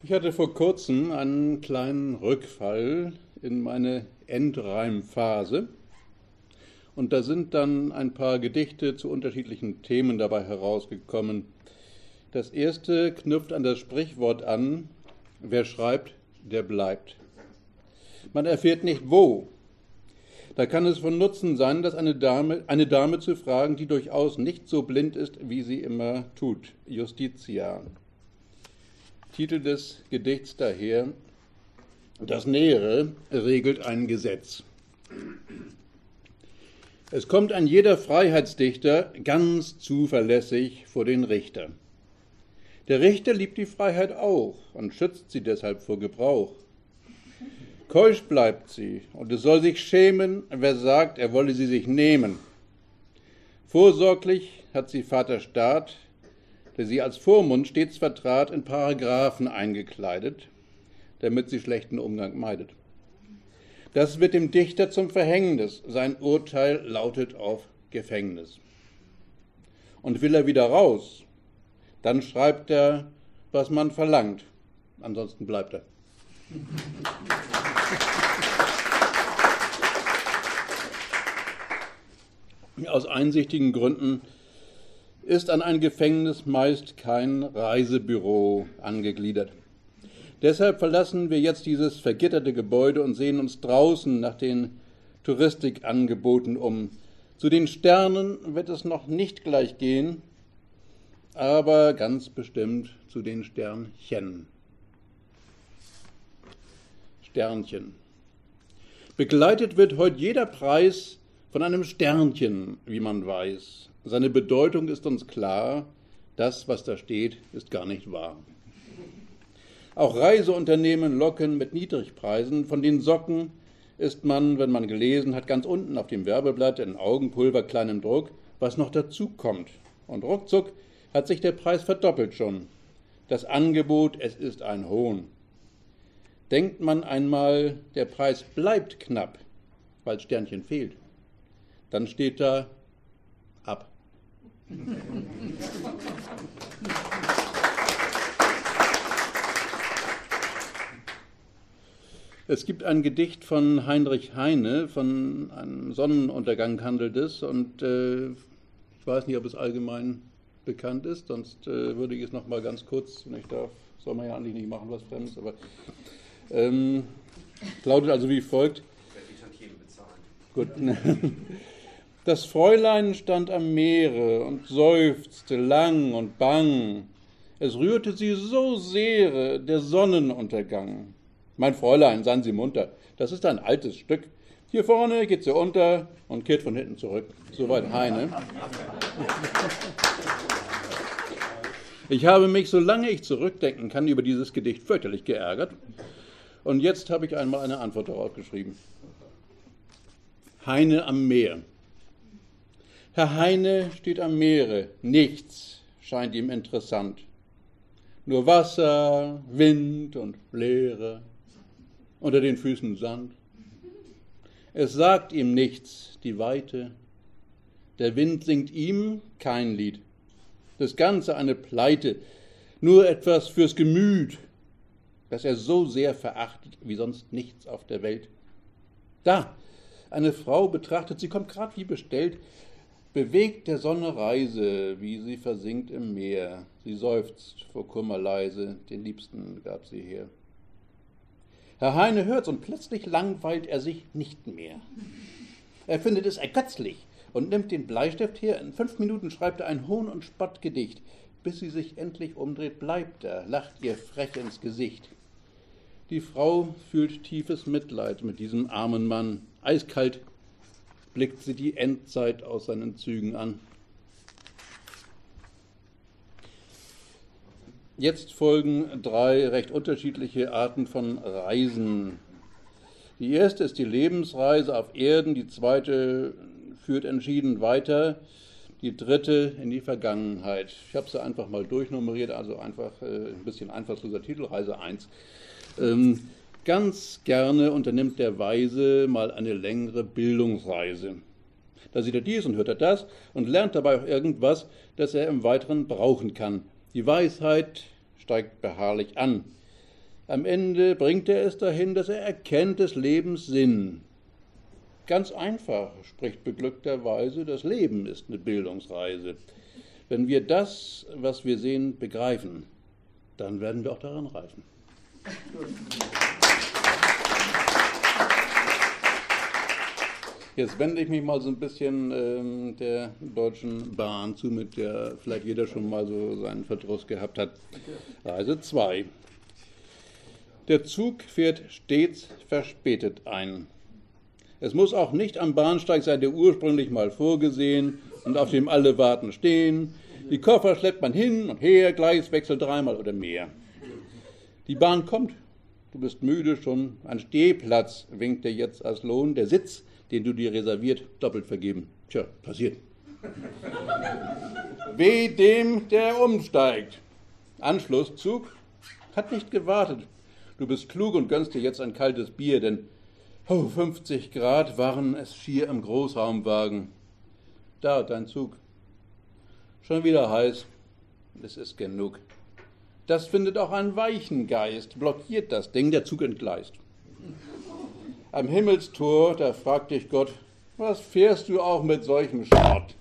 Ich hatte vor kurzem einen kleinen Rückfall in meine Endreimphase und da sind dann ein paar Gedichte zu unterschiedlichen Themen dabei herausgekommen. Das erste knüpft an das Sprichwort an: Wer schreibt, der bleibt. Man erfährt nicht wo. Da kann es von Nutzen sein, dass eine Dame zu fragen, die durchaus nicht so blind ist, wie sie immer tut. Justitia. Titel des Gedichts daher: Das Nähere regelt ein Gesetz. Es kommt ein jeder Freiheitsdichter ganz zuverlässig vor den Richter. Der Richter liebt die Freiheit auch und schützt sie deshalb vor Gebrauch. Keusch bleibt sie, und es soll sich schämen, wer sagt, er wolle sie sich nehmen. Vorsorglich hat sie Vater Staat, der sie als Vormund stets vertrat, in Paragraphen eingekleidet, damit sie schlechten Umgang meidet. Das wird dem Dichter zum Verhängnis, sein Urteil lautet auf Gefängnis. Und will er wieder raus, dann schreibt er, was man verlangt, ansonsten bleibt er. Aus einsichtigen Gründen ist an ein Gefängnis meist kein Reisebüro angegliedert. Deshalb verlassen wir jetzt dieses vergitterte Gebäude und sehen uns draußen nach den Touristikangeboten um. Zu den Sternen wird es noch nicht gleich gehen, aber ganz bestimmt zu den Sternchen. Sternchen. Begleitet wird heute jeder Preis von einem Sternchen, wie man weiß. Seine Bedeutung ist uns klar, das, was da steht, ist gar nicht wahr. Auch Reiseunternehmen locken mit Niedrigpreisen. Von den Socken ist man, wenn man gelesen hat, ganz unten auf dem Werbeblatt in Augenpulver kleinem Druck, was noch dazu kommt. Und ruckzuck hat sich der Preis verdoppelt schon. Das Angebot, es ist ein Hohn. Denkt man einmal, der Preis bleibt knapp, weil Sternchen fehlt, dann steht da ab. Es gibt ein Gedicht von Heinrich Heine, von einem Sonnenuntergang handelt es, und ich weiß nicht, ob es allgemein bekannt ist, sonst würde ich es noch mal ganz kurz, wenn ich darf, soll man ja eigentlich nicht machen, was Fremdes, aber lautet also wie folgt. Gut. Das Fräulein stand am Meere und seufzte lang und bang. Es rührte sie so sehr der Sonnenuntergang. Mein Fräulein, seien Sie munter, das ist ein altes Stück. Hier vorne geht sie unter und kehrt von hinten zurück. Soweit Heine. Ich habe mich, solange ich zurückdenken kann, über dieses Gedicht fürchterlich geärgert. Und jetzt habe ich einmal eine Antwort darauf geschrieben. Heine am Meer. Herr Heine steht am Meere. Nichts scheint ihm interessant. Nur Wasser, Wind und Leere. Unter den Füßen Sand. Es sagt ihm nichts, die Weite. Der Wind singt ihm kein Lied. Das Ganze eine Pleite. Nur etwas fürs Gemüt, das er so sehr verachtet wie sonst nichts auf der Welt. Da, eine Frau betrachtet, sie kommt grad wie bestellt, bewegt der Sonne Reise, wie sie versinkt im Meer. Sie seufzt vor Kummer leise, den Liebsten gab sie her. Herr Heine hört's und plötzlich langweilt er sich nicht mehr. Er findet es ergötzlich und nimmt den Bleistift her. In 5 Minuten schreibt er ein Hohn- und Spottgedicht. Bis sie sich endlich umdreht, bleibt er, lacht ihr frech ins Gesicht. Die Frau fühlt tiefes Mitleid mit diesem armen Mann. Eiskalt blickt sie die Endzeit aus seinen Zügen an. Jetzt folgen 3 recht unterschiedliche Arten von Reisen. Die erste ist die Lebensreise auf Erden, die zweite führt entschieden weiter, die dritte in die Vergangenheit. Ich habe sie einfach mal durchnummeriert, also einfach ein bisschen einfallsloser Titel, Reise 1. Ganz gerne unternimmt der Weise mal eine längere Bildungsreise. Da sieht er dies und hört er das und lernt dabei auch irgendwas, das er im Weiteren brauchen kann. Die Weisheit steigt beharrlich an. Am Ende bringt er es dahin, dass er erkennt des Lebens Sinn. Ganz einfach, spricht beglückterweise, das Leben ist eine Bildungsreise. Wenn wir das, was wir sehen, begreifen, dann werden wir auch daran reifen. Jetzt wende ich mich mal so ein bisschen der Deutschen Bahn zu, mit der vielleicht jeder schon mal so seinen Verdruss gehabt hat. Reise 2. Der Zug fährt stets verspätet ein. Es muss auch nicht am Bahnsteig sein, der ursprünglich mal vorgesehen und auf dem alle warten stehen. Die Koffer schleppt man hin und her, Gleiswechsel dreimal oder mehr. Die Bahn kommt, du bist müde schon, ein Stehplatz winkt dir jetzt als Lohn, der Sitz, den du dir reserviert, doppelt vergeben. Tja, passiert. Weh dem, der umsteigt. Anschlusszug hat nicht gewartet. Du bist klug und gönnst dir jetzt ein kaltes Bier, denn 50 Grad waren es schier im Großraumwagen. Da, dein Zug. Schon wieder heiß. Es ist genug. Das findet auch ein weichen Geist. Blockiert das Ding, der Zug entgleist. Am Himmelstor, da fragt dich Gott, was fährst du auch mit solchem Schrott?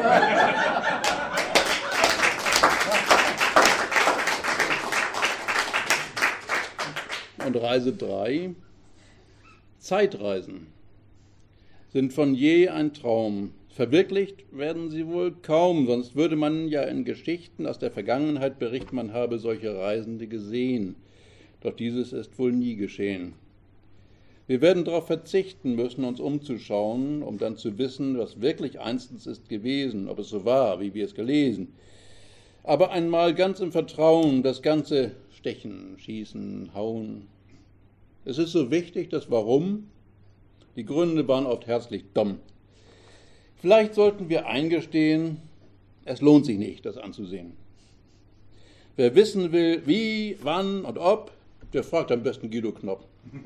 Und Reise 3. Zeitreisen sind von je ein Traum. Verwirklicht werden sie wohl kaum, sonst würde man ja in Geschichten aus der Vergangenheit berichten, man habe solche Reisende gesehen. Doch dieses ist wohl nie geschehen. Wir werden darauf verzichten müssen, uns umzuschauen, um dann zu wissen, was wirklich einstens ist gewesen, ob es so war, wie wir es gelesen. Aber einmal ganz im Vertrauen, das ganze Stechen, Schießen, Hauen. Es ist so wichtig, das Warum. Die Gründe waren oft herzlich dumm. Vielleicht sollten wir eingestehen, es lohnt sich nicht, das anzusehen. Wer wissen will, wie, wann und ob, der fragt am besten Guido Knopp.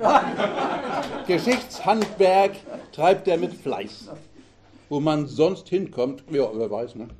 Geschichtshandwerk treibt er mit Fleiß. Wo man sonst hinkommt, ja, wer weiß, ne?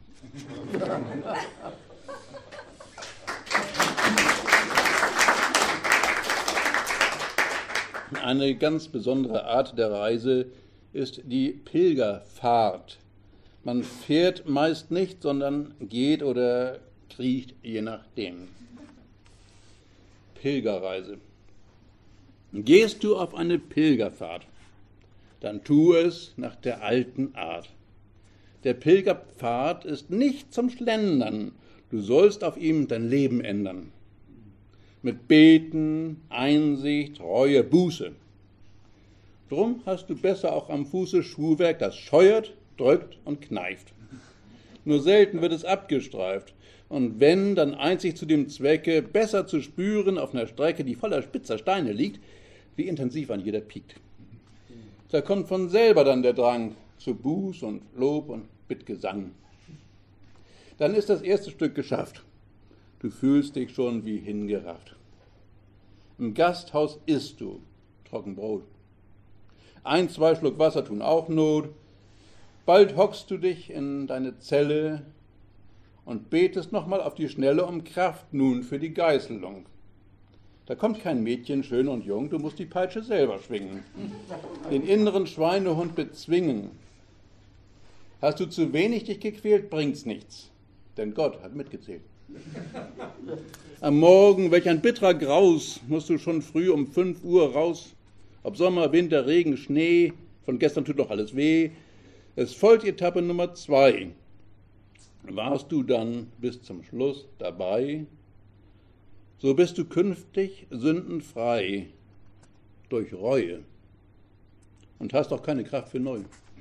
Eine ganz besondere Art der Reise ist die Pilgerfahrt. Man fährt meist nicht, sondern geht oder kriecht, je nachdem. Pilgerreise. Gehst du auf eine Pilgerfahrt, dann tu es nach der alten Art. Der Pilgerpfad ist nicht zum Schlendern, du sollst auf ihm dein Leben ändern. Mit Beten, Einsicht, Reue, Buße. Drum hast du besser auch am Fuße Schuhwerk, das scheuert, drückt und kneift. Nur selten wird es abgestreift. Und wenn, dann einzig zu dem Zwecke, besser zu spüren auf einer Strecke, die voller spitzer Steine liegt, wie intensiv an jeder piekt. Da kommt von selber dann der Drang zu Buß und Lob und Bittgesang. Dann ist das erste Stück geschafft. Du fühlst dich schon wie hingerafft. Im Gasthaus isst du Trockenbrot. 1, 2 Schluck Wasser tun auch Not. Bald hockst du dich in deine Zelle und betest nochmal auf die Schnelle um Kraft nun für die Geißelung. Da kommt kein Mädchen, schön und jung, du musst die Peitsche selber schwingen. Den inneren Schweinehund bezwingen. Hast du zu wenig dich gequält, bringt's nichts, denn Gott hat mitgezählt. Am Morgen, welch ein bitterer Graus, musst du schon früh um 5 Uhr raus. Ob Sommer, Winter, Regen, Schnee, von gestern tut doch alles weh. Es folgt Etappe Nummer 2. Warst du dann bis zum Schluss dabei, so bist du künftig sündenfrei durch Reue und hast auch keine Kraft für neu.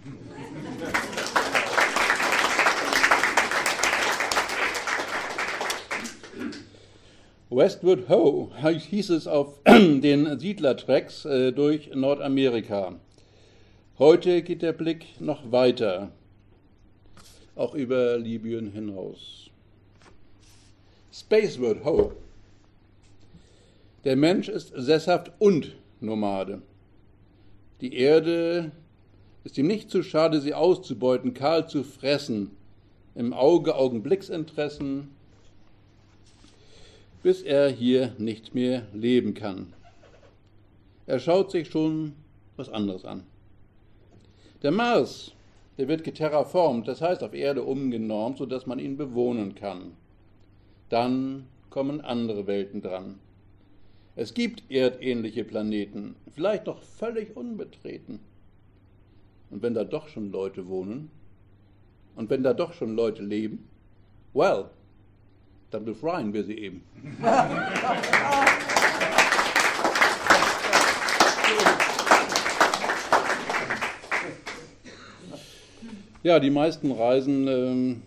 Westward Ho hieß es auf den Siedlertracks durch Nordamerika. Heute geht der Blick noch weiter, auch über Libyen hinaus. Spaceward Ho. Der Mensch ist sesshaft und Nomade. Die Erde ist ihm nicht zu schade, sie auszubeuten, kahl zu fressen, im Auge Augenblicksinteressen. bis er hier nicht mehr leben kann. Er schaut sich schon was anderes an. Der Mars, der wird geterraformt, das heißt auf Erde umgenormt, sodass man ihn bewohnen kann. Dann kommen andere Welten dran. Es gibt erdähnliche Planeten, vielleicht noch völlig unbetreten. Und wenn da doch schon Leute wohnen, und wenn da doch schon Leute leben, well, dann befreien wir sie eben. Ja, die meisten Reisen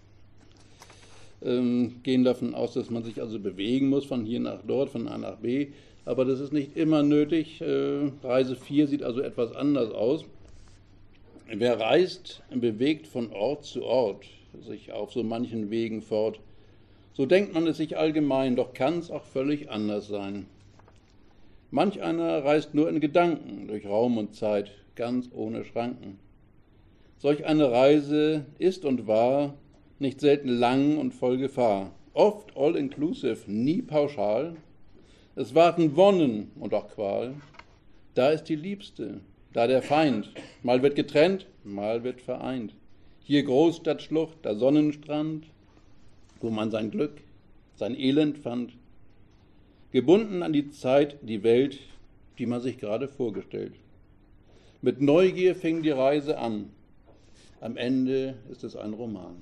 gehen davon aus, dass man sich also bewegen muss, von hier nach dort, von A nach B. Aber das ist nicht immer nötig. Reise 4 sieht also etwas anders aus. Wer reist, bewegt von Ort zu Ort, sich auf so manchen Wegen fort. So denkt man es sich allgemein, doch kann es auch völlig anders sein. Manch einer reist nur in Gedanken durch Raum und Zeit, ganz ohne Schranken. Solch eine Reise ist und war nicht selten lang und voll Gefahr. Oft all-inclusive, nie pauschal. Es warten Wonnen und auch Qual. Da ist die Liebste, da der Feind. Mal wird getrennt, mal wird vereint. Hier Großstadtschlucht, da Sonnenstrand, wo man sein Glück, sein Elend fand. Gebunden an die Zeit, die Welt, die man sich gerade vorgestellt. Mit Neugier fing die Reise an. Am Ende ist es ein Roman.